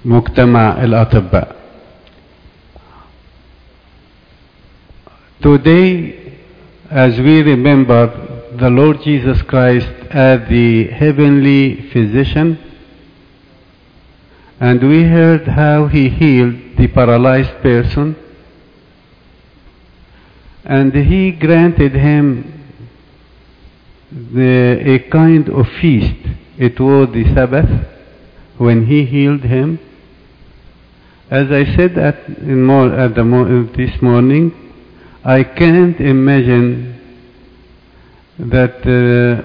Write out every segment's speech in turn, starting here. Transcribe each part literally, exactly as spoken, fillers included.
مجتمع الأطباء. Today, as we remember the Lord Jesus Christ as the heavenly physician, and we heard how he healed the paralyzed person, and he granted him the, a kind of feast. It was the Sabbath when he healed him. As I said at, in more, at the mo- this morning, I can't imagine that uh,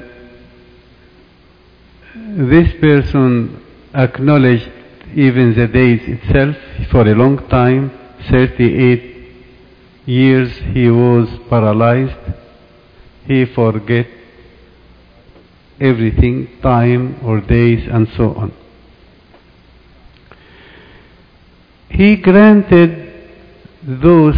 this person acknowledged even the days itself. For a long time, thirty-eight years he was paralyzed. He forget everything, time or days and so on. He granted those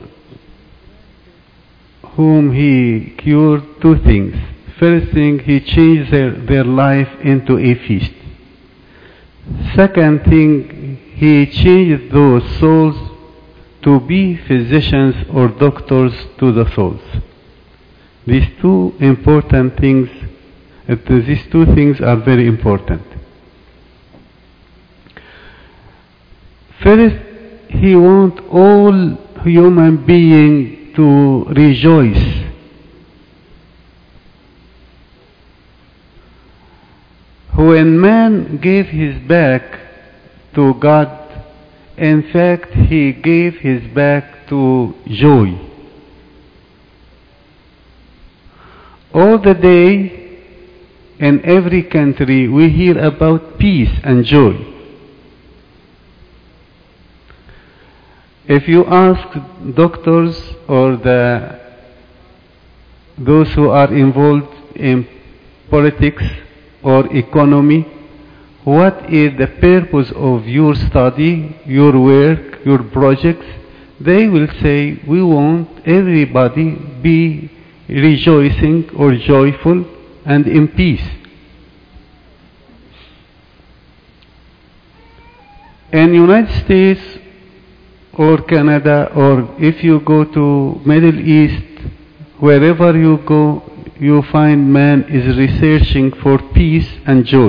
whom he cured two things. First thing, he changed their, their life into a feast. Second thing, he changed those souls to be physicians or doctors to the souls. These two important things, uh, these two things are very important. First, he wants all human beings to rejoice. When man gave his back to God, in fact, he gave his back to joy. All the day, in every country, we hear about peace and joy. If you ask doctors or the those who are involved in politics or economy, what is the purpose of your study, your work, your projects, they will say, we want everybody be rejoicing or joyful and in peace. In United States or Canada, or if you go to Middle East, wherever you go, you find man is researching for peace and joy.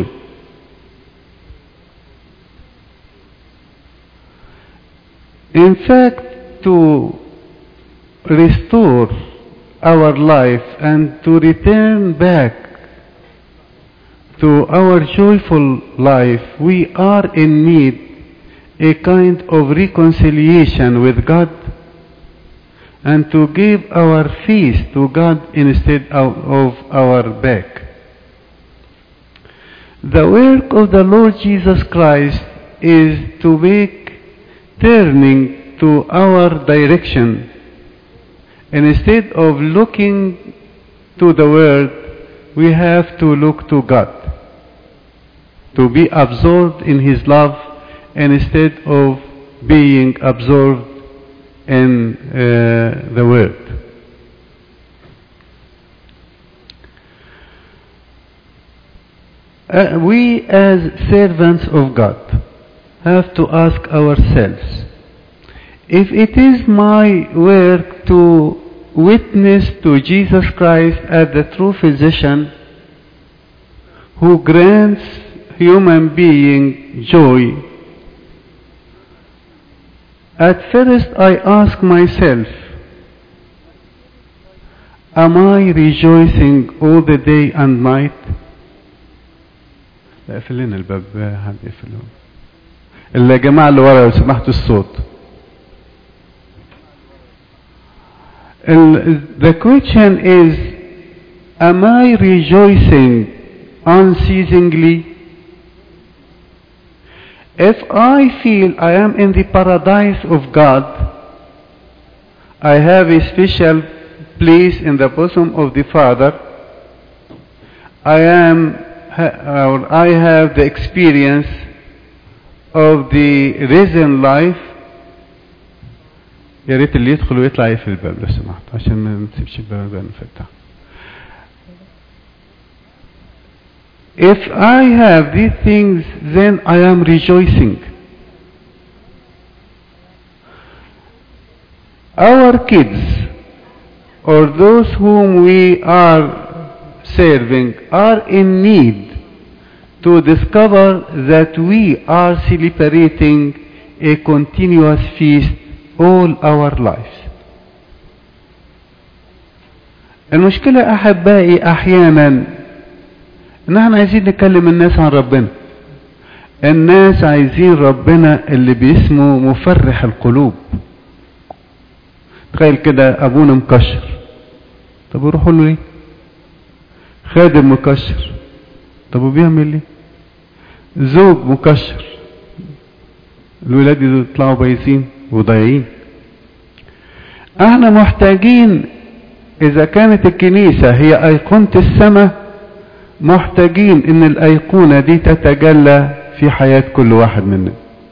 In fact, to restore our life and to return back to our joyful life, we are in need a kind of reconciliation with God, and to give our face to God instead of, of our back. The work of the Lord Jesus Christ is to make turning to our direction, and instead of looking to the world, we have to look to God, to be absorbed in His love instead of being absorbed in uh, the world. Uh, we as servants of God have to ask ourselves, if it is my work to witness to Jesus Christ as the true physician who grants human being joy, at first I ask myself, am I rejoicing all the day and night? لا اقفل لنا الباب، حد يقفله. الجماعة اللي ورا لو سمحتوا الصوت. The question is, am I rejoicing unceasingly? If I feel I am in the paradise of God, I have a special place in the bosom of the Father, I am, or I have the experience of the risen life. يا ريت اللي يدخل ويطلع يقفل الباب لو سمحت عشان ما نسيبش الباب مفتح. If I have these things, then I am rejoicing. our kids or those whom we are serving are in need to discover that we are celebrating a continuous feast all our lives. المشكلة أحبائي أحيانا إن احنا عايزين نكلم الناس عن ربنا. الناس عايزين ربنا اللي باسمه مفرح القلوب. تخيل كده أبونا مكشر، طب يروحوا له ليه؟ خادم مكشر، طب وبيعمل ليه؟ زوج مكشر، الولاد يطلعوا بايسين وضايعين. احنا محتاجين اذا كانت الكنيسة هي ايقونة السماء، محتاجين ان الايقونة دي تتجلى في حياة كل واحد منا.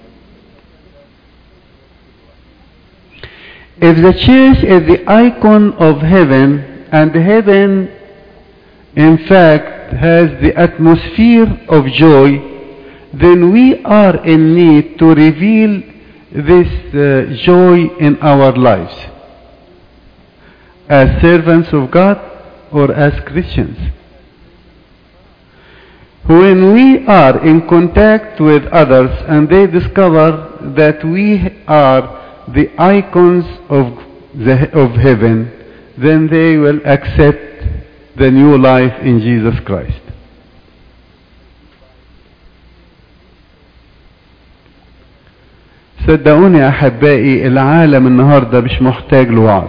If the church is the icon of heaven, and heaven in fact has the atmosphere of joy, then we are in need to reveal this uh, joy in our lives as servants of God or as Christians. When we are in contact with others and they discover that we are the icons of, the, of heaven, then they will accept the new life in Jesus Christ. صدقوني أحبائي، العالم النهاردة مش محتاج لوعظ.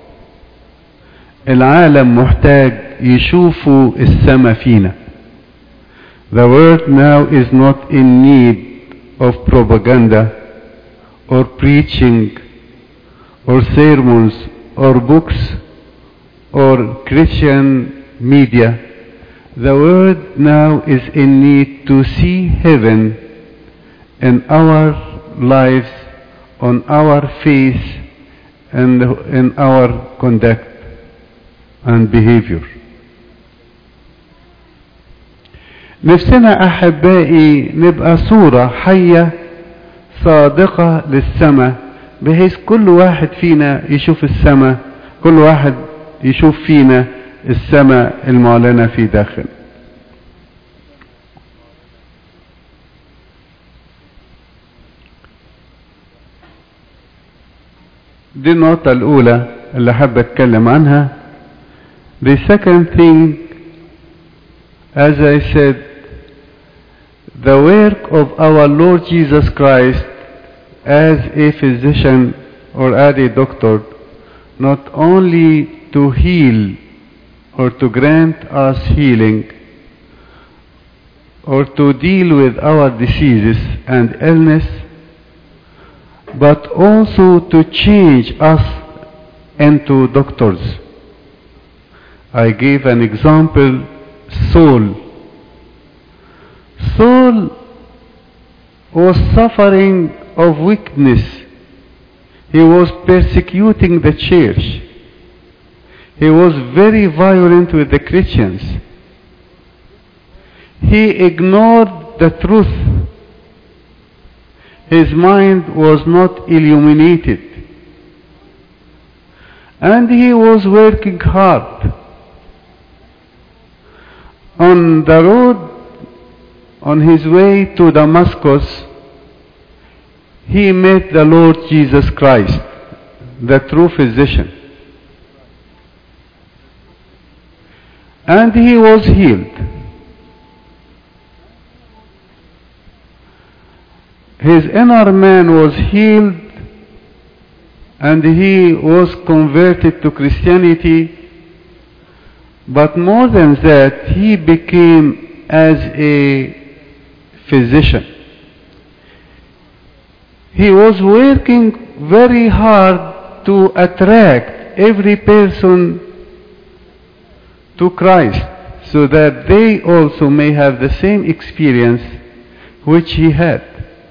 العالم محتاج يشوفوا السما فينا. The world now is not in need of propaganda or preaching or sermons or books or Christian media. The world now is in need to see heaven in our lives, on our face, and in our conduct and behavior. نفسنا أحبائي نبقى صورة حية صادقة للسماء، بحيث كل واحد فينا يشوف السماء، كل واحد يشوف فينا السماء المعلنة في داخل. دي النقطة الأولى اللي حابة أتكلم عنها. The second thing, as I said, the work of our Lord Jesus Christ as a physician or as a doctor, not only to heal or to grant us healing or to deal with our diseases and illness, but also to change us into doctors. I gave an example, Saul. Saul was suffering of weakness. He was persecuting the church. He was very violent with the Christians. He ignored the truth. His mind was not illuminated. And he was working hard. On the road, on his way to Damascus, he met the Lord Jesus Christ, the true physician. And he was healed. His inner man was healed, and he was converted to Christianity. But more than that, he became as a physician. He was working very hard to attract every person to Christ, so that they also may have the same experience which he had.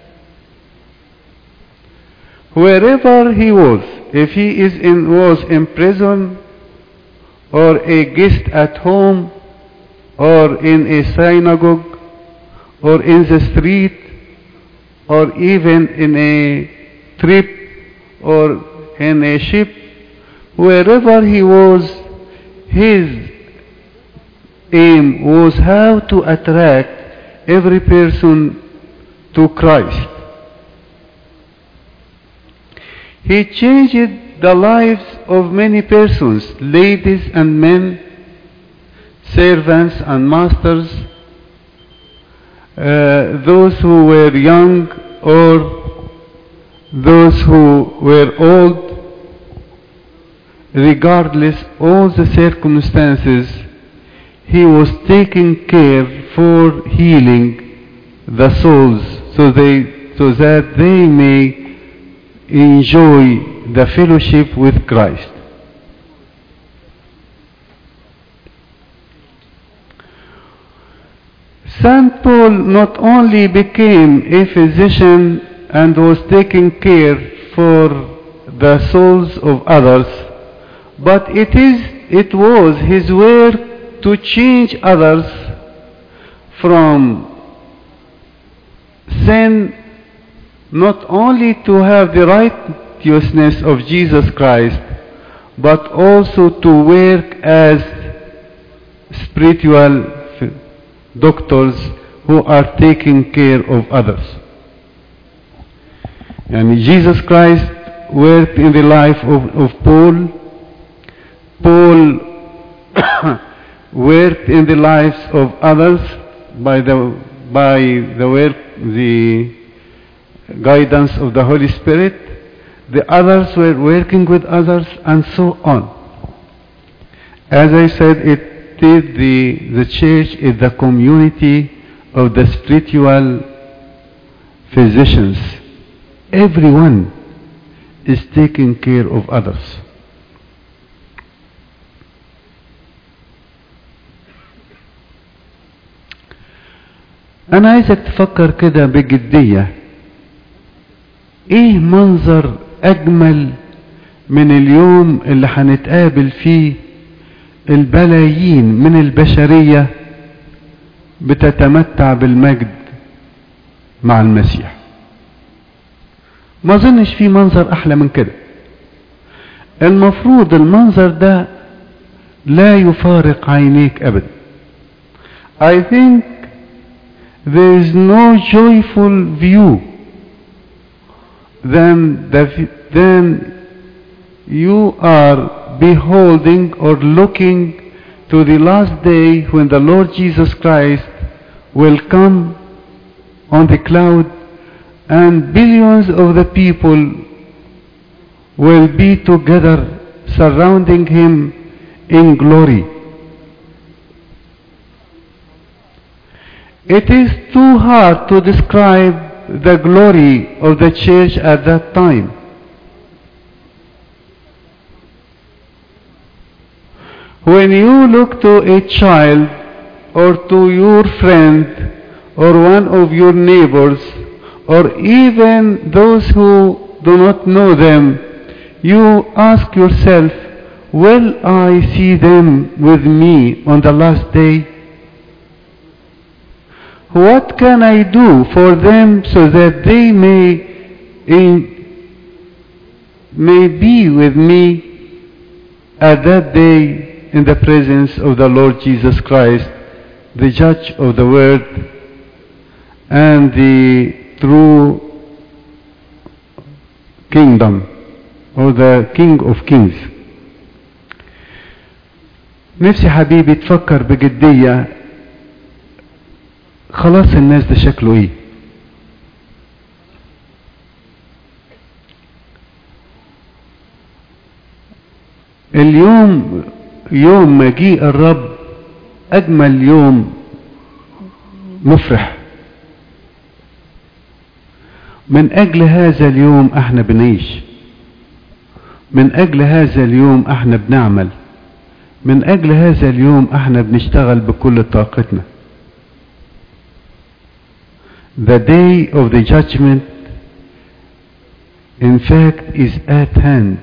Wherever he was, if he is in, was in prison, or a guest at home, or in a synagogue, or in the street, or even in a trip, or in a ship, wherever he was, his aim was how to attract every person to Christ. He changed the lives of many persons, ladies and men, servants and masters, uh, those who were young or those who were old. Regardless all the circumstances, he was taking care for healing the souls, so they so that they may enjoy the fellowship with Christ. Saint Paul not only became a physician and was taking care for the souls of others, but it is it was his work to change others from sin, not only to have the righteousness of Jesus Christ, but also to work as spiritual doctors who are taking care of others. And Jesus Christ worked in the life of, of Paul. Paul worked in the lives of others by the by the work, the guidance of the Holy Spirit. The others were working with others, and so on. As I said, it is the the church is the community of the spiritual physicians. Everyone is taking care of others. أنا عايزك تفكر كده بجدية، إيه منظر أجمل من اليوم اللي هنتقابل فيه البلايين من البشرية بتتمتع بالمجد مع المسيح؟ ما ظنش في منظر أحلى من كده. المفروض المنظر ده لا يفارق عينيك أبدا. I think there is no joyful view than the, than you are beholding or looking to the last day when the Lord Jesus Christ will come on the cloud and billions of the people will be together surrounding him in glory. It is too hard to describe the glory of the church at that time. When you look to a child or to your friend or one of your neighbors or even those who do not know them, you ask yourself, will I see them with me on the last day? What can I do for them so that they may, in, may be with me at that day in the presence of the Lord Jesus Christ, the judge of the world and the true kingdom, or the King of Kings. نفسي حبيبي تفكر بجدية خلاص الناس ده شكله ايه؟ اليوم يوم مجيء الرب اجمل يوم مفرح. من اجل هذا اليوم احنا بنعيش، من اجل هذا اليوم احنا بنعمل، من اجل هذا اليوم احنا بنشتغل بكل طاقتنا. The day of the judgment, in fact, is at hand,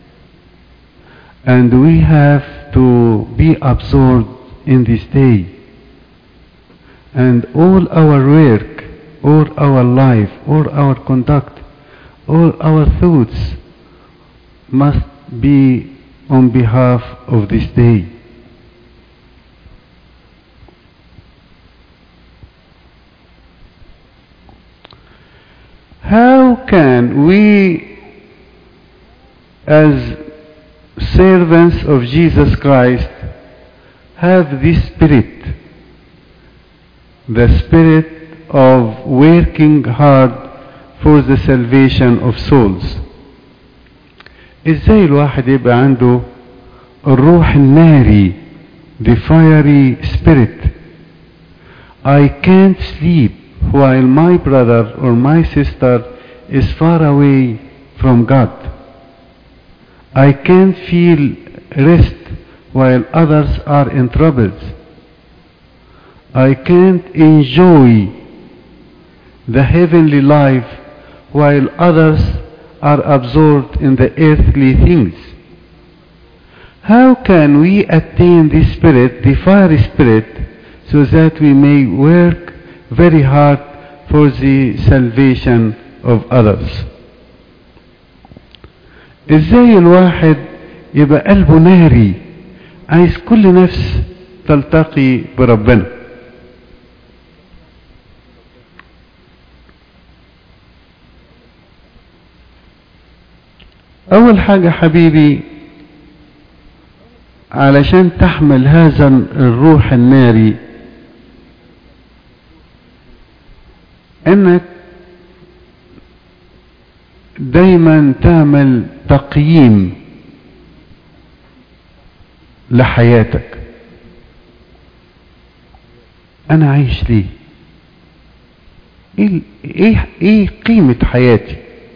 and we have to be absorbed in this day, and all our work, all our life, all our conduct, all our thoughts must be on behalf of this day. How can we, as servants of Jesus Christ, have this spirit, the spirit of working hard for the salvation of souls? ازاي الواحد يبقى عنده الروح الناري, the fiery spirit? I can't sleep while my brother or my sister is far away from God. I can't feel rest while others are in troubles. I can't enjoy the heavenly life while others are absorbed in the earthly things. How can we attain this spirit, the fiery spirit, so that we may work very hard for the salvation of others? ازاي الواحد يبقى قلبه ناري, عايز كل نفس تلتقي بربنا؟ اول حاجة حبيبي, علشان تحمل هذا الروح الناري, انك دايما تعمل تقييم لحياتك. انا عايش ليه؟ ايه, إيه, إيه قيمة حياتي؟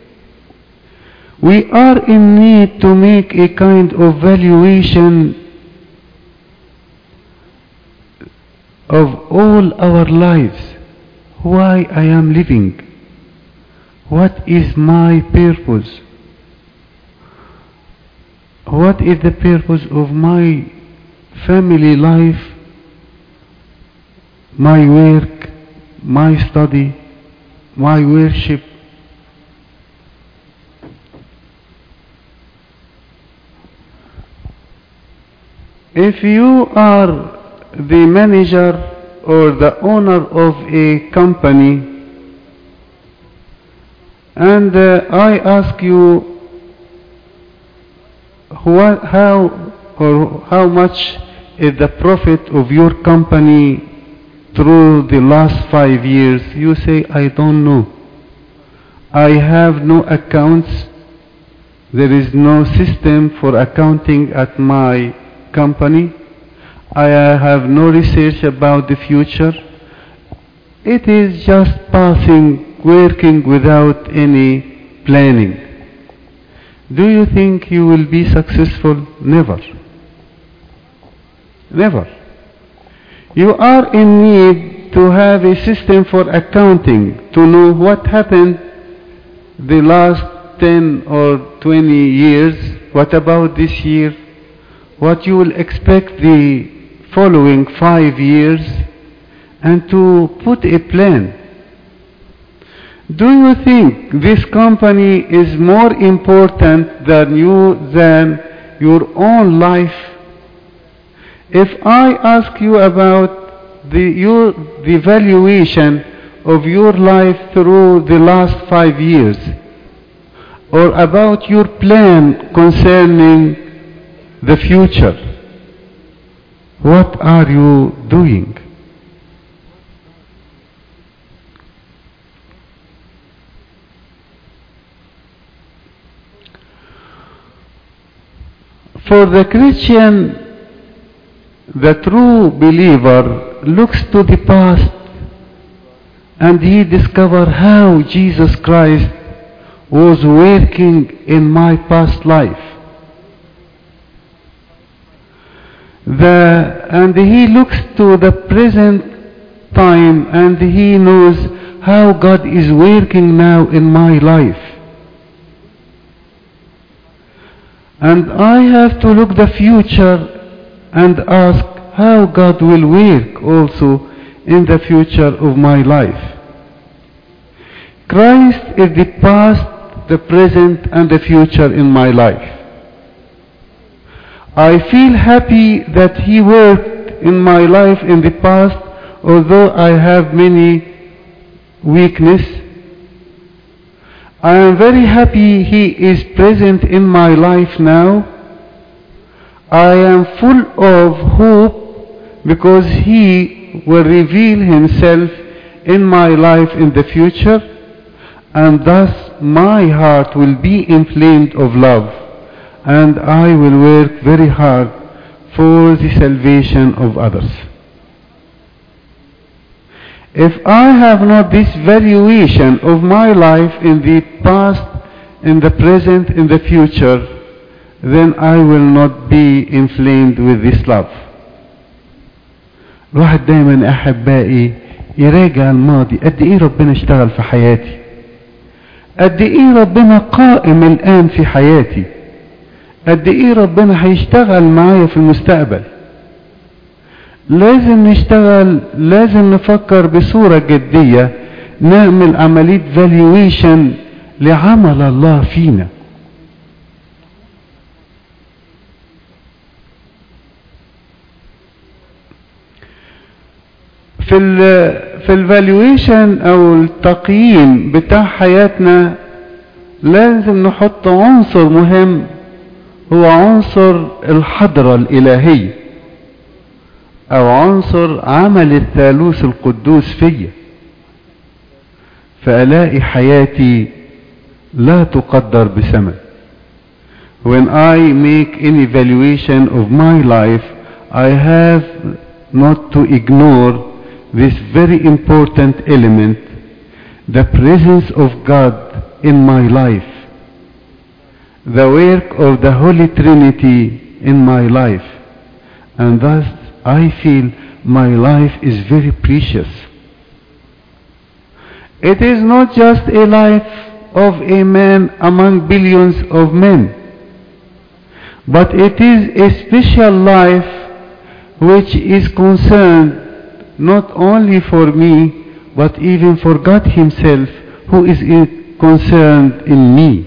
We are in need to make a kind of valuation of all our lives. Why I am living? What is my purpose? What is the purpose of my family life, my work, my study, my worship? If you are the manager or the owner of a company, and uh, I ask you what, how or how much is the profit of your company through the last five years, you say, I don't know. I have no accounts. There is no system for accounting at my company. I have no research about the future. It is just passing, working without any planning. Do you think you will be successful? Never. Never. You are in need to have a system for accounting, to know what happened the last ten or twenty years, what about this year, what you will expect the following five years, and to put a plan. Do you think this company is more important than you, than your own life? If I ask you about the, your, the valuation of your life through the last five years, or about your plan concerning the future, what are you doing? For the Christian, the true believer looks to the past and he discovers how Jesus Christ was working in my past life. The, and he looks to the present time and he knows how God is working now in my life. And I have to look the future and ask how God will work also in the future of my life. Christ is the past, the present, and the future in my life. I feel happy that He worked in my life in the past, although I have many weakness. I am very happy He is present in my life now. I am full of hope because He will reveal Himself in my life in the future, and thus my heart will be inflamed of love, and I will work very hard for the salvation of others. If I have not this valuation of my life in the past, in the present, in the future, then I will not be inflamed with this love. الواحد دايما أحبائي يراجع الماضي، قد إيه ربنا اشتغل في حياتي، قد إيه ربنا قائم الآن في حياتي، قد إيه ربنا هيشتغل معايا في المستقبل. لازم نشتغل، لازم نفكر بصورة جدية، نعمل عملية valuation لعمل الله فينا. في ال في الفالويشن او التقييم بتاع حياتنا لازم نحط عنصر مهم، هو عنصر الحضرة الإلهية او عنصر عمل الثالوث القدوس فيا، فألاقي حياتي لا تقدر بثمن. When I make any evaluation of my life, I have not to ignore this very important element, the presence of God in my life, the work of the Holy Trinity in my life, and thus I feel my life is very precious. It is not just a life of a man among billions of men, but it is a special life which is concerned not only for me, but even for God Himself, who is concerned in me.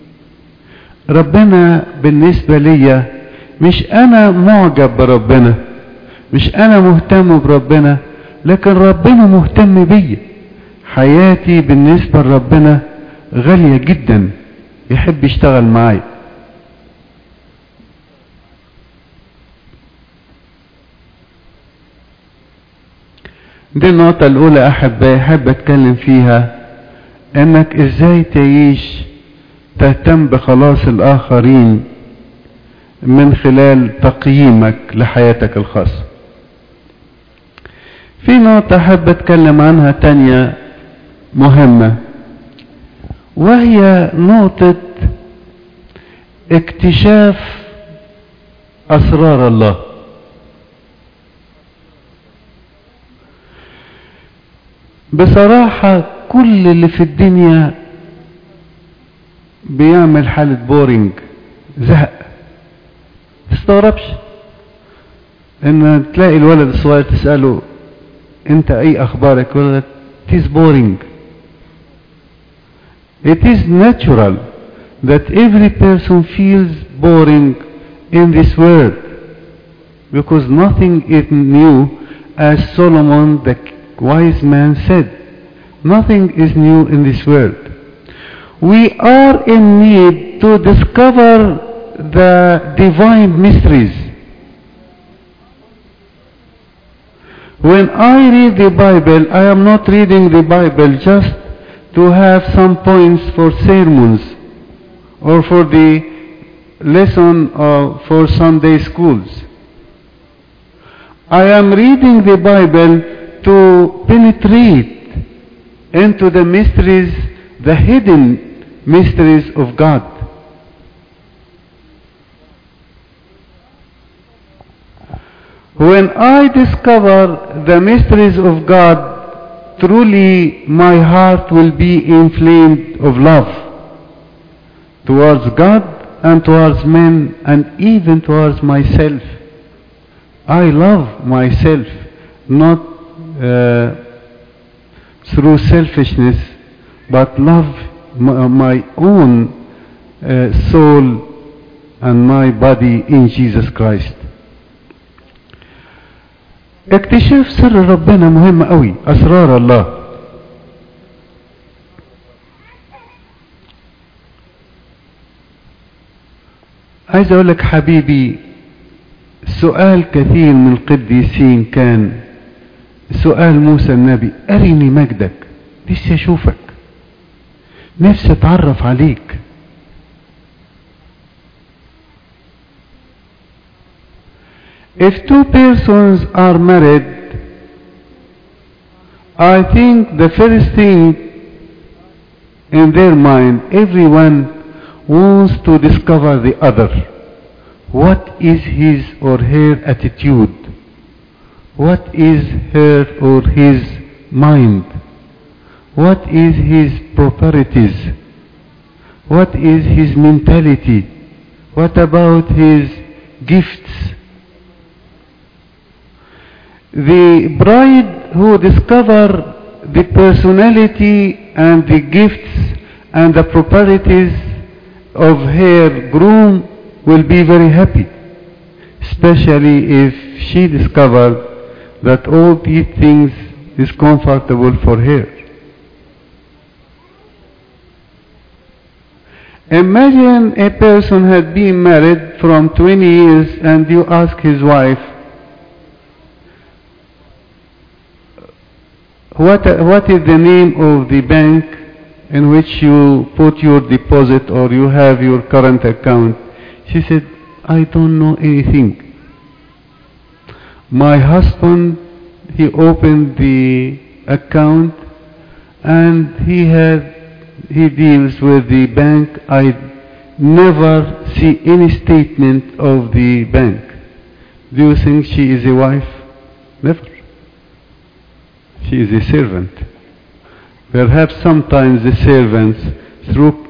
ربنا بالنسبة لي مش أنا معجب بربنا، مش أنا مهتم بربنا، لكن ربنا مهتم بي. حياتي بالنسبة لربنا غالية جدا، يحب يشتغل معايا. دي النقطة الأولى أحبائي أحب أتكلم فيها، إنك إزاي تعيش تهتم بخلاص الآخرين من خلال تقييمك لحياتك الخاصة. في نقطة أحب أتكلم عنها تانية مهمة، وهي نقطة اكتشاف أسرار الله. بصراحة كل اللي في الدنيا بيعمل حالة بورينج، زهق. تستغربش ان تلاقي الولد الصغير تسأله انت اي اخبارك، يقول لك it is boring. It is natural that every person feels boring in this world, because nothing is new, as Solomon the wise man said. Nothing is new in this world. We are in need to discover the divine mysteries. When I read the Bible, I am not reading the Bible just to have some points for sermons or for the lesson or for Sunday schools. I am reading the Bible to penetrate into the mysteries, the hidden mysteries of God. When I discover the mysteries of God, truly my heart will be inflamed of love towards God and towards men and even towards myself. I love myself, not uh, through selfishness, but love my own uh, soul and my body in Jesus Christ. اكتشاف سر ربنا مهم قوي، أسرار الله. عايز اقول لك حبيبي، سؤال كثير من القديسين كان سؤال موسى النبي: أرني مجدك، نفسي أشوفك، نفسي أتعرف عليك. If two persons are married, I think the first thing in their mind, everyone wants to discover the other. What is his or her attitude? What is her or his mind? What is his properties? What is his mentality? What about his gifts? The bride who discover the personality and the gifts and the properties of her groom will be very happy, especially if she discovered that all these things is comfortable for her. Imagine a person had been married from twenty years and you ask his wife, what, what is the name of the bank in which you put your deposit or you have your current account? She said, I don't know anything. My husband, he opened the account and he had, he deals with the bank. I never see any statement of the bank. Do you think she is a wife? Never. She is a servant. Perhaps sometimes the servants, through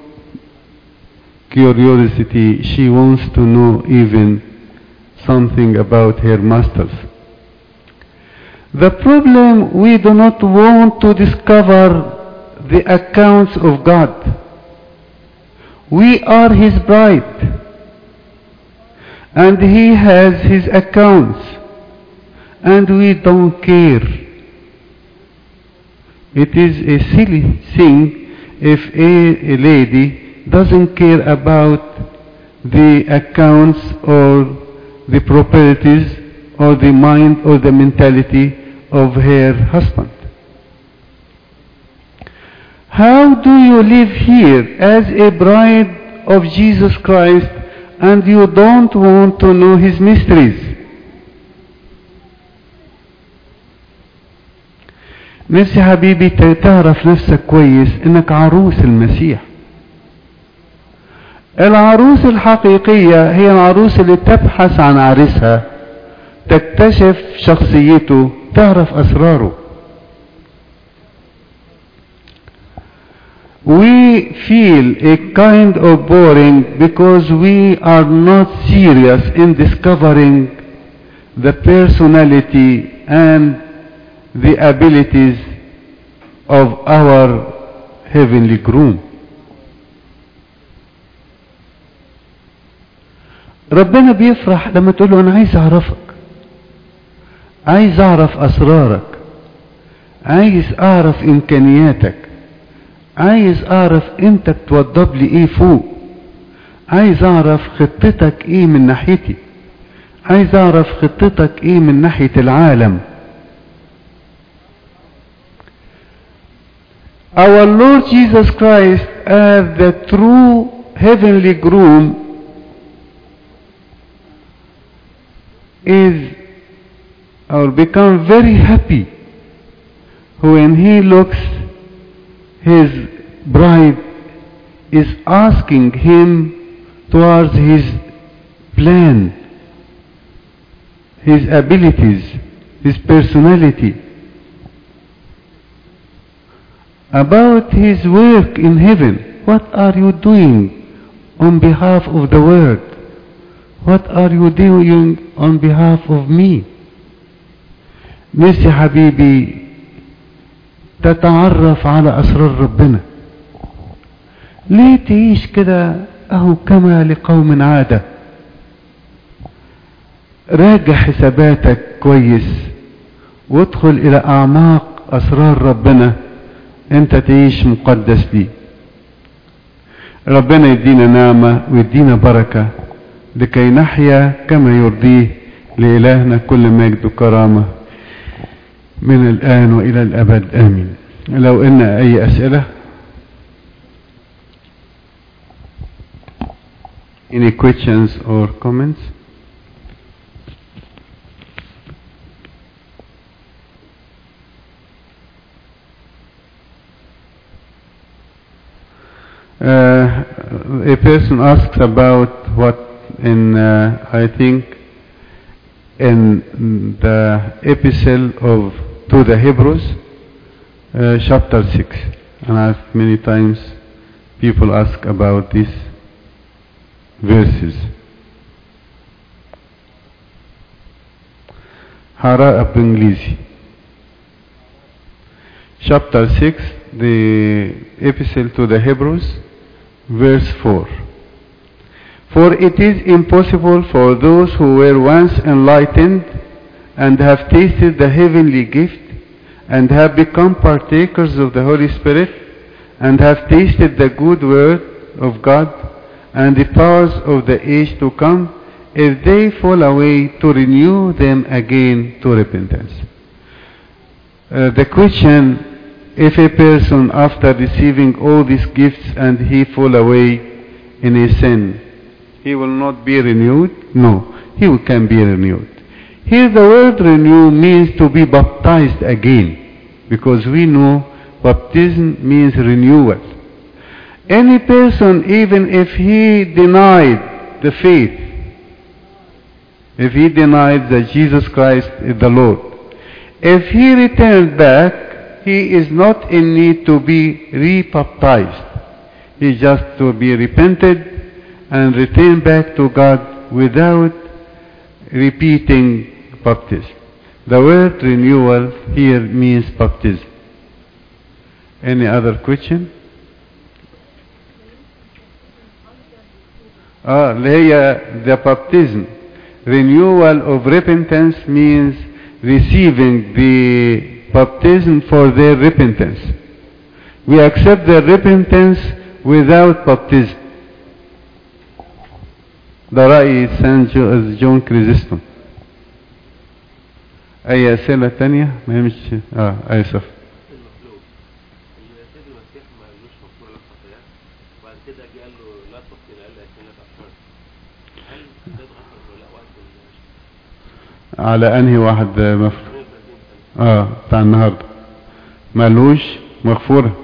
curiosity, she wants to know even something about her masters. The problem, we do not want to discover the accounts of God. We are His bride, and He has His accounts, and we don't care. It is a silly thing if a, a lady doesn't care about the accounts or the properties or the mind or the mentality of her husband. How do you live here as a bride of Jesus Christ and you don't want to know His mysteries? نفسي حبيبي تعرف نفسك كويس انك عروس المسيح. العروس الحقيقية هي العروس اللي تبحث عن عريسها، تكتشف شخصيته، تعرف أسراره. We feel a kind of boring because we are not serious in discovering the personality and the abilities of our heavenly groom. ربنا بيفرح لما تقول له أنا عايز أعرفك، عايز أعرف أسرارك، عايز أعرف إمكانياتك، عايز أعرف أنت بتوضب لي إيه فوق، عايز أعرف خطتك إيه من ناحيتي، عايز أعرف خطتك إيه من ناحية العالم. Our Lord Jesus Christ, as the true heavenly groom, is or become very happy when he looks his bride is asking him towards his plan, his abilities, his personality, about his work in heaven. What are you doing on behalf of the world? What are you doing on behalf of me? نفسي حبيبي تتعرف على أسرار ربنا. ليه تعيش كده أهو كما لقوم عادة؟ راجع حساباتك كويس وادخل الى اعماق اسرار ربنا، انت تعيش مقدس ليه. ربنا يدينا نعمة ويدينا بركة لكي نحيا كما يرضيه، لإلهنا كل مجد وكرامة من الآن وإلى الأبد آمين. لو إن أي أسئلة. Any questions or comments? Uh, a person asks about what in, uh, I think, in the epistle of to the Hebrews, uh, chapter six. And I've many times people ask about these verses. هقرأ بالإنجليزي. Chapter six, the epistle to the Hebrews, verse four. For it is impossible for those who were once enlightened and have tasted the heavenly gift and have become partakers of the Holy Spirit and have tasted the good word of God and the powers of the age to come, if they fall away, to renew them again to repentance. Uh, the question, if a person after receiving all these gifts and he fall away in a sin, he will not be renewed? No, he can be renewed. Here the word renew means to be baptized again, because we know baptism means renewal. Any person, even if he denied the faith, if he denied that Jesus Christ is the Lord, if he returned back, he is not in need to be re-baptized. He just to be repented and return back to God without repeating baptism. The word renewal here means baptism. Any other question? Ah, اللي هي the baptism. Renewal of repentance means receiving the baptism for their repentance. We accept their repentance without baptism. ده رأي سان جون كريزيستون. أي أسئلة تانية؟ ما هي مش آه آسف. على أنهي واحد مفروض؟ اه بتاع النهارده مالوش مغفورة.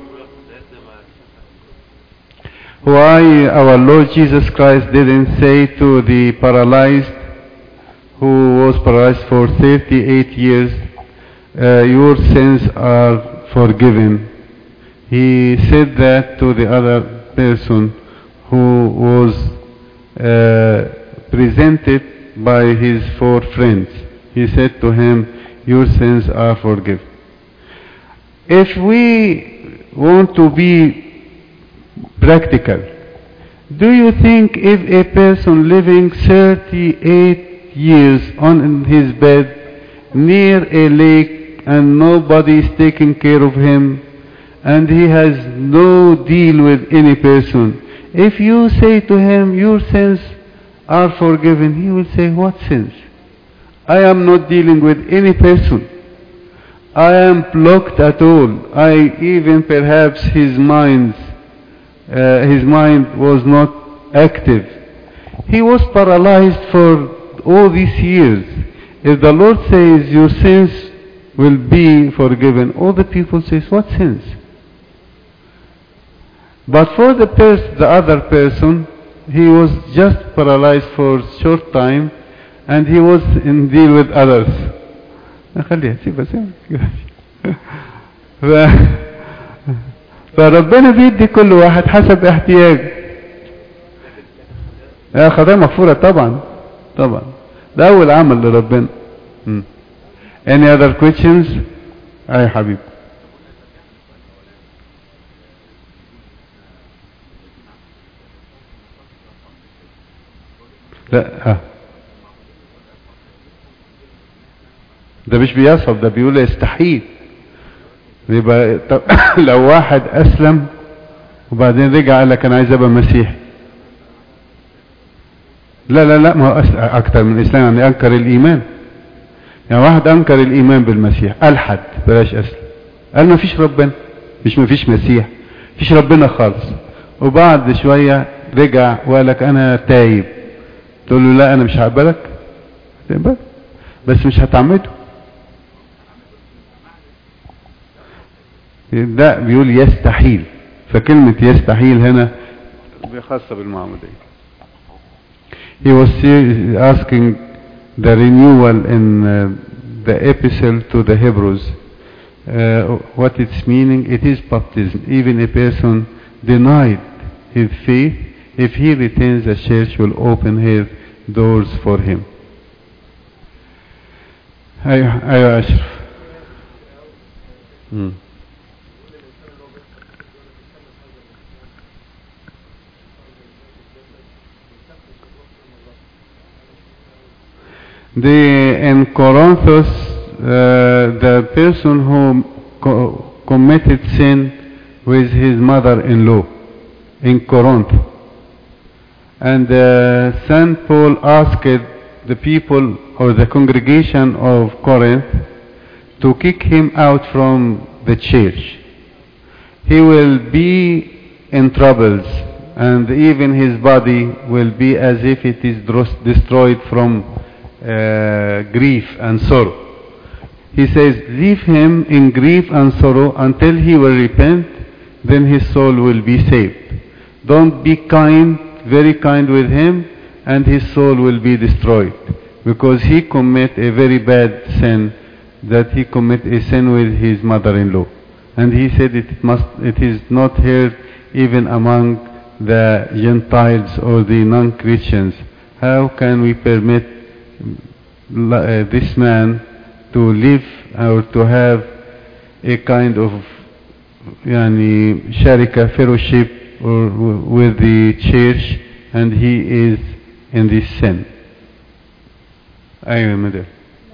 Why our Lord Jesus Christ didn't say to the paralyzed who was paralyzed for thirty-eight years, uh, your sins are forgiven? He said that to the other person who was uh, presented by his four friends. He said to him, your sins are forgiven. If we want to be practical, do you think if a person living thirty-eight years on his bed near a lake and nobody is taking care of him and he has no deal with any person, if you say to him your sins are forgiven, he will say, what sins? I am not dealing with any person. I am blocked at all. I even perhaps his mind, uh, his mind was not active. He was paralyzed for all these years. If the Lord says your sins will be forgiven, all the people say, what sins? But for the pers- the other person, he was just paralyzed for a short time, and he was in deal with others. خليها سيبها سيبها. فربنا بيدي كل واحد حسب احتياجه. يا خطايا مغفورة طبعا طبعا. ده أول عمل لربنا. Any other questions؟ أي حبيب. لا ها. ده مش بيصعب، ده بيقول يستحيل. يبقى طب لو واحد اسلم وبعدين رجع قال لك انا عايز ابقى مسيحي، لا لا لا، ما هو اكتر من الاسلام يعني انكر الايمان. يعني واحد انكر الايمان بالمسيح، الحد بلاش اسلم، قال ما فيش ربنا، مش ما فيش مسيح، فيش ربنا خالص، وبعد شوية رجع وقال لك انا تايب، تقول له لا انا مش هقبلك، بس مش هتعمده. ده بيقول يستحيل، فكلمة يستحيل هنا خاصة بالمعمودية. He was asking the renewal in uh, the epistle to the Hebrews, uh, what its meaning. It is baptism. Even a person denied his faith, if he retains, the church will open her doors for him. أيوة أيوة أشرف. مم. The, in Corinthus, uh, the person who co committed sin with his mother-in-law in Corinth, and uh, Saint Paul asked the people or the congregation of Corinth to kick him out from the church. He will be in troubles, and even his body will be as if it is destroyed from Uh, grief and sorrow. He says, leave him in grief and sorrow until he will repent, then his soul will be saved. Don't be kind, very kind with him, and his soul will be destroyed, because he commit a very bad sin, that he commit a sin with his mother-in-law. And he said it must, it is not heard even among the Gentiles or the non-Christians. How can we permit Uh, this man to live or to have a kind of yani sharika fellowship or with the church, and he is in this sin? أيوة مدام.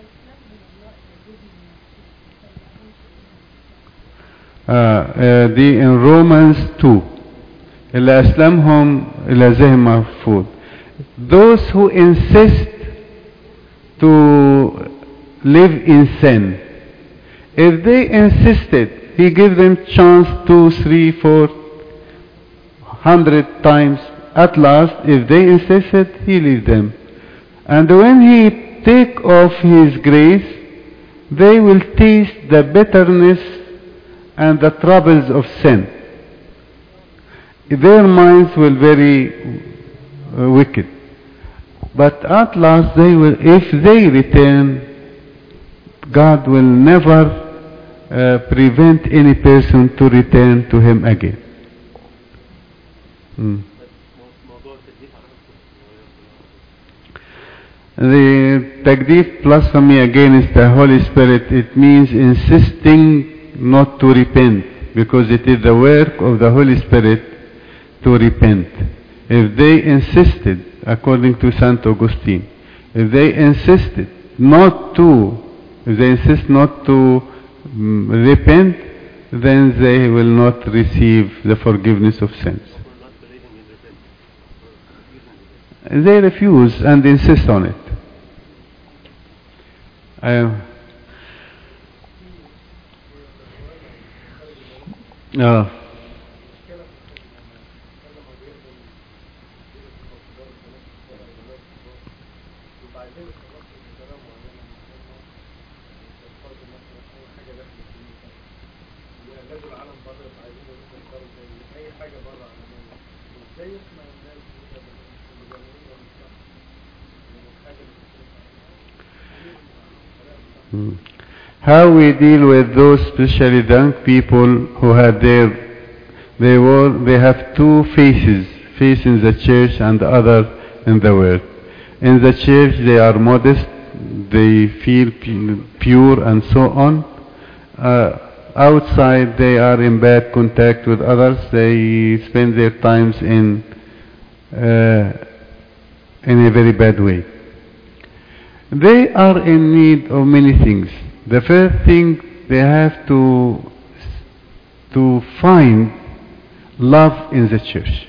دي in Romans two اللي أسلمهم إلى ذهن مرفوض. Those who insist to live in sin, if they insisted, he gave them chance two, three, four, hundred times. At last, if they insisted, he leave them. And when he take off his grace, they will taste the bitterness and the troubles of sin. Their minds will be very uh, wicked. But at last they will, if they return, God will never uh, prevent any person to return to him again. Hmm. The Takdif blasphemy against the Holy Spirit, it means insisting not to repent, because it is the work of the Holy Spirit to repent. If they insisted, according to Saint Augustine, if they insisted not to, if they insist not to um, repent, then they will not receive the forgiveness of sins. They refuse and insist on it. I, uh, How we deal with those, especially the young people who had their, they were, they have two faces, face in the church and the other in the world. In the church they are modest, they feel pure and so on. Uh, outside they are in bad contact with others, they spend their times in, uh, in a very bad way. They are in need of many things. The first thing they have to to find love in the church.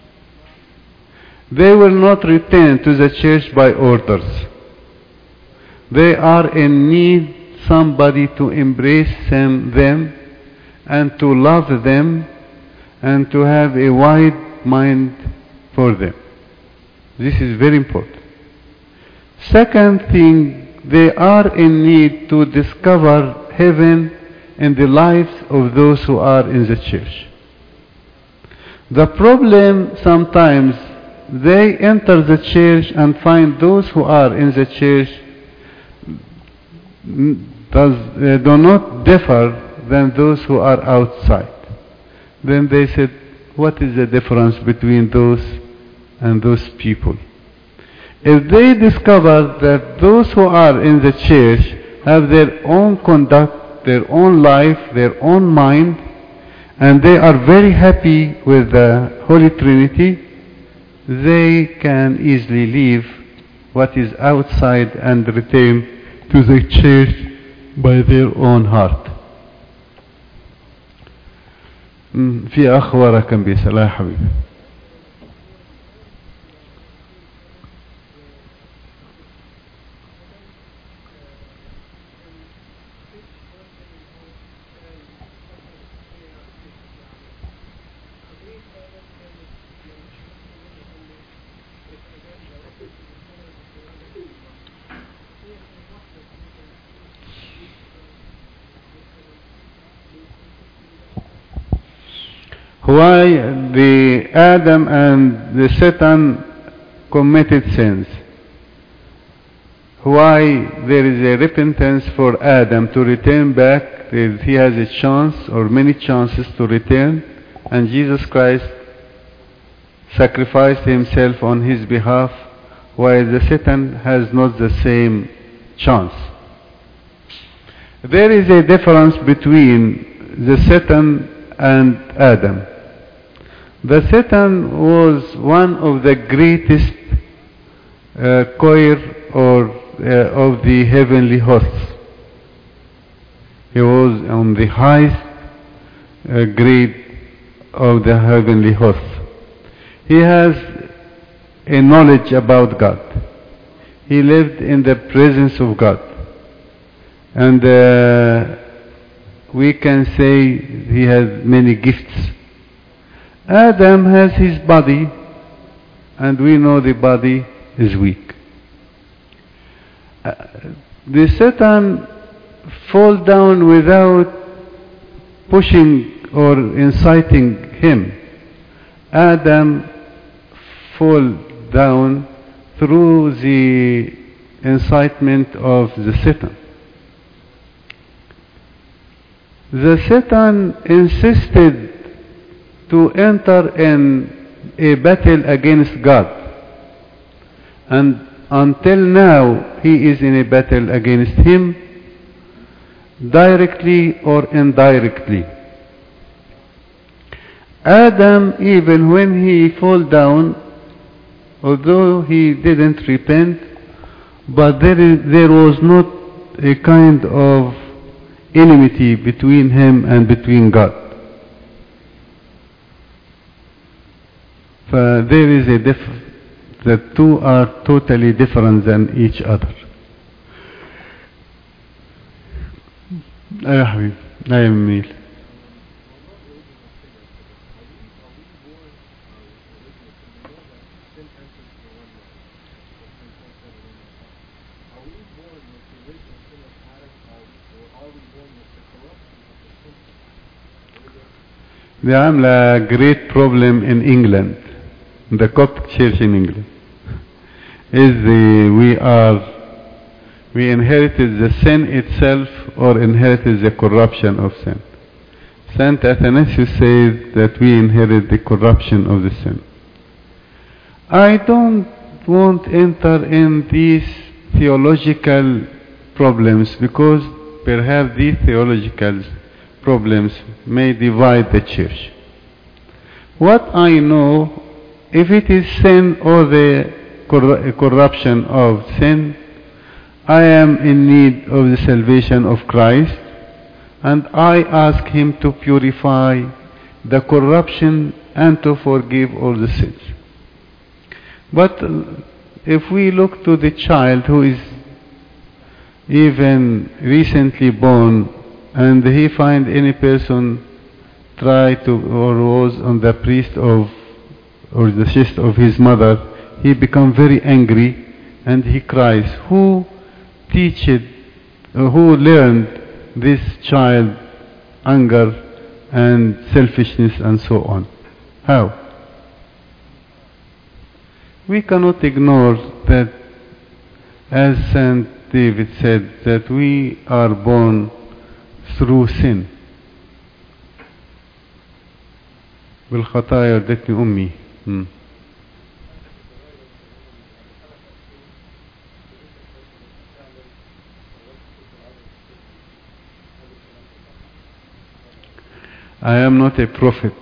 They will not return to the church by orders. They are in need somebody to embrace them, them and to love them and to have a wide mind for them. This is very important. Second thing, they are in need to discover heaven in the lives of those who are in the church. The problem sometimes, they enter the church and find those who are in the church does, uh, do not differ than those who are outside. Then they said, what is the difference between those and those people? If they discover that those who are in the church have their own conduct, their own life, their own mind, and they are very happy with the Holy Trinity, they can easily leave what is outside and return to the church by their own heart. في أخ ورا كان بيسأل يا حبيبي. Why the Adam and the Satan committed sins? Why there is a repentance for Adam to return back? He has a chance or many chances to return, and Jesus Christ sacrificed himself on his behalf, while the Satan has not the same chance. There is a difference between the Satan and Adam. The Satan was one of the greatest uh, choir or uh, of the heavenly hosts. He was on the highest uh, grade of the heavenly hosts. He has a knowledge about God. He lived in the presence of God. And uh, we can say he has many gifts. Adam has his body, and we know the body is weak. Uh, the Satan fall down without pushing or inciting him. Adam fall down through the incitement of the Satan. The Satan insisted to enter in a battle against God, and until now he is in a battle against him, directly or indirectly. Adam, even when he fell down, although he didn't repent, but there, is, there was not a kind of enmity between him and between God. Uh, there is a diff the two are totally different than each other. يا حبيبي لا يميل. They have a great problem in England. The Coptic Church in England is the we are we inherited the sin itself or inherited the corruption of sin. Saint Athanasius says that we inherit the corruption of the sin. I don't want to enter in these theological problems because perhaps these theological problems may divide the church. What I know, if it is sin or the cor corruption of sin, I am in need of the salvation of Christ, and I ask Him to purify the corruption and to forgive all the sins. But if we look to the child who is even recently born, and he find any person try to or was on the priest of or the chest of his mother, he become very angry and he cries. Who teach it, uh, who learned this child anger and selfishness and so on? How? We cannot ignore that, as Saint David said, that we are born through sin. بالخطايا ولدتني أمي. Hmm. I am not a prophet.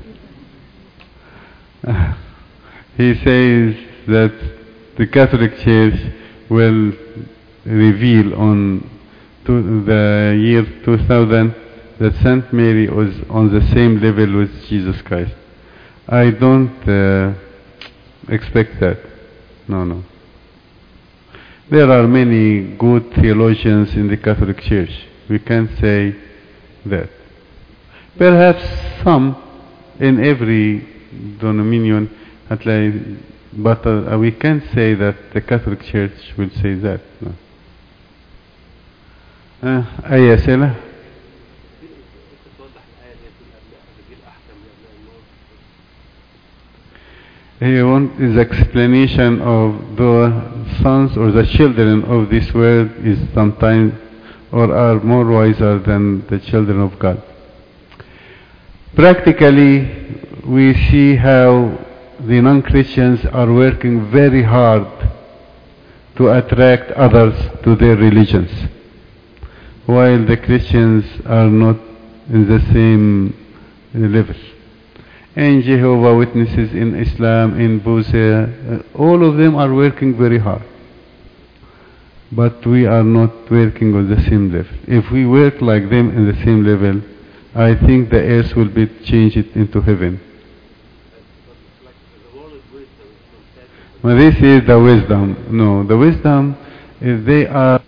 He says that the Catholic Church will reveal on to the year two thousand that Saint Mary was on the same level with Jesus Christ. I don't uh, expect that. No, no. There are many good theologians in the Catholic Church. We can't say that. Perhaps some in every denomination, but uh, we can't say that the Catholic Church will say that. No. Uh, أي أسئلة؟ He wants his explanation of the sons or the children of this world is sometimes or are more wiser than the children of God. Practically, we see how the non-Christians are working very hard to attract others to their religions, while the Christians are not in the same level. And Jehovah Witnesses in Islam, in Buddhism, all of them are working very hard. But we are not working on the same level. If we work like them in the same level, I think the earth will be changed into heaven. Well, this is the wisdom. No, the wisdom is they are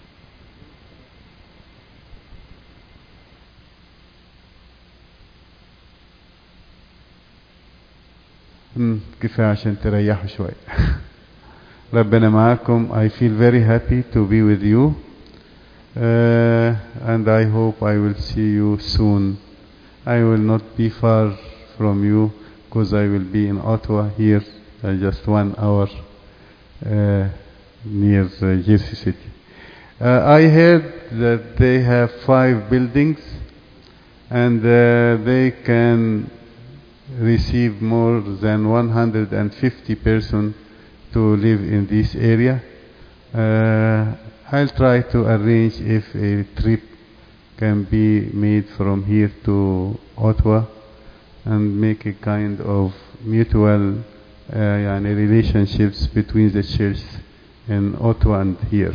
كفاية عشان تريحوا شوي. ربنا معكم. I feel very happy to be with you. Uh, and I hope I will see you soon. I will not be far from you because I will be in Ottawa here, uh, just one hour uh, near uh, Jersey City. Uh, I heard that they have five buildings and uh, they can receive more than one hundred fifty persons to live in this area. Uh, I'll try to arrange if a trip can be made from here to Ottawa and make a kind of mutual uh, yani relationships between the church in Ottawa and here.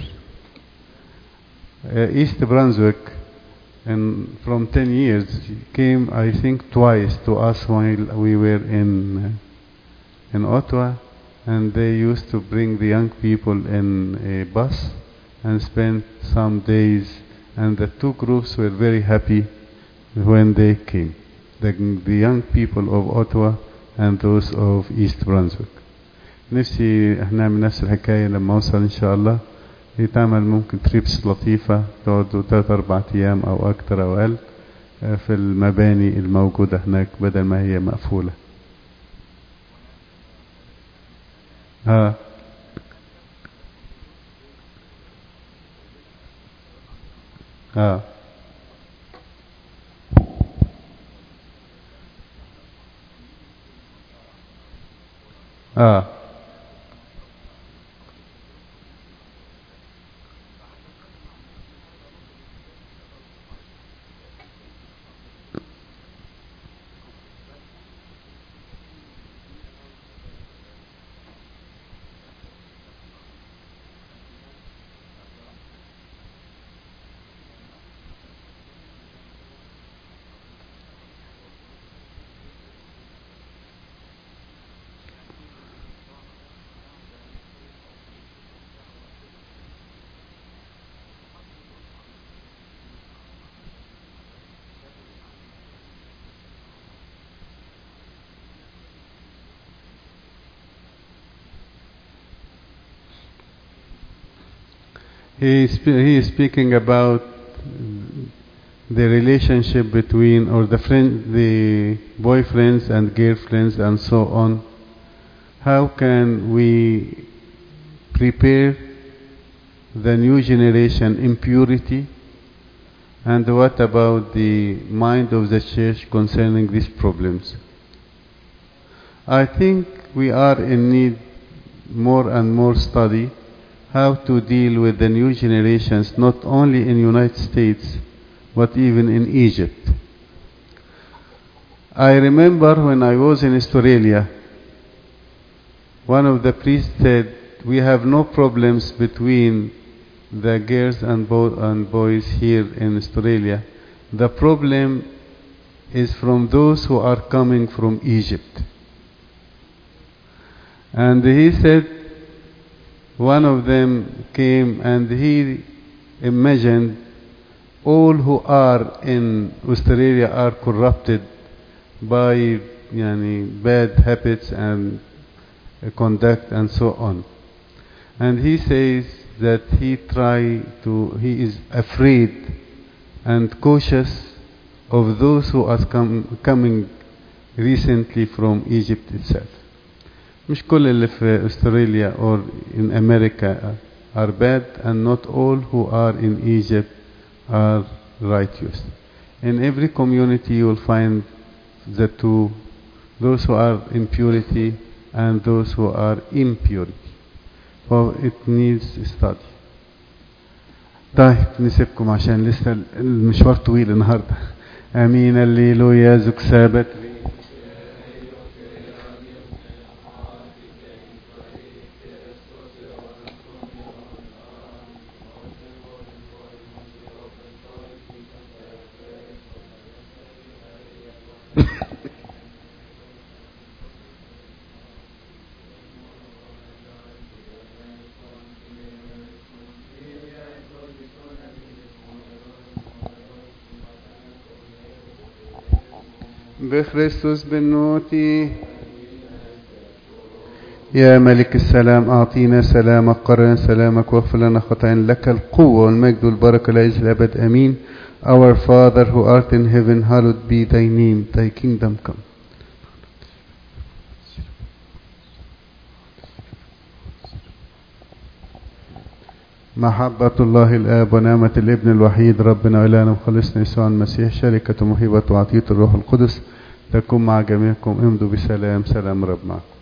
Uh, East Brunswick, and from ten years, came I think twice to us while we were in uh, in Ottawa, and they used to bring the young people in a bus and spend some days, and the two groups were very happy when they came, the, the young people of Ottawa and those of East Brunswick. نفسي احنا نعمل نفس الحكاية لما اوصل ان شاء الله، يتعمل ممكن تريبس لطيفة تقعدوا ثلاث اربع ايام او اكتر او اقل في المباني الموجودة هناك بدل ما هي مقفولة. ها ها اه he is, he is speaking about the relationship between, or the friend, the boyfriends and girlfriends and so on. How can we prepare the new generation in purity? And what about the mind of the church concerning these problems? I think we are in need more and more study how to deal with the new generations, not only in the United States, but even in Egypt. I remember when I was in Australia, one of the priests said, we have no problems between the girls and, bo and boys here in Australia. The problem is from those who are coming from Egypt. And he said, one of them came and he imagined all who are in Australia are corrupted by yani, bad habits and uh, conduct and so on. And he says that he try to, he is afraid and cautious of those who are com coming recently from Egypt itself. مش كل اللي في Australia or in America are bad, and not all who are in Egypt are righteous. In every community you will find the two, those who are in purity and those who are impurity. So it needs study. طيب نسيبكم عشان لسه المشوار طويل النهارده. امين الليلويا زك سابت. بخريستوس بالنوتي. يا ملك السلام أعطينا سلامك، قرن سلامك، واغفر لنا خطايانا، لك القوة والمجد والبركة لا يزال الأبد آمين. Our Father who art in heaven, hallowed be thy name, thy kingdom come. محبة الله الآب ونعمة الابن الوحيد ربنا وإلهنا وخلصنا يسوع المسيح، شركة وموهبة وعطية الروح القدس تكون مع جميعكم. امضوا بسلام. سلام رب معكم.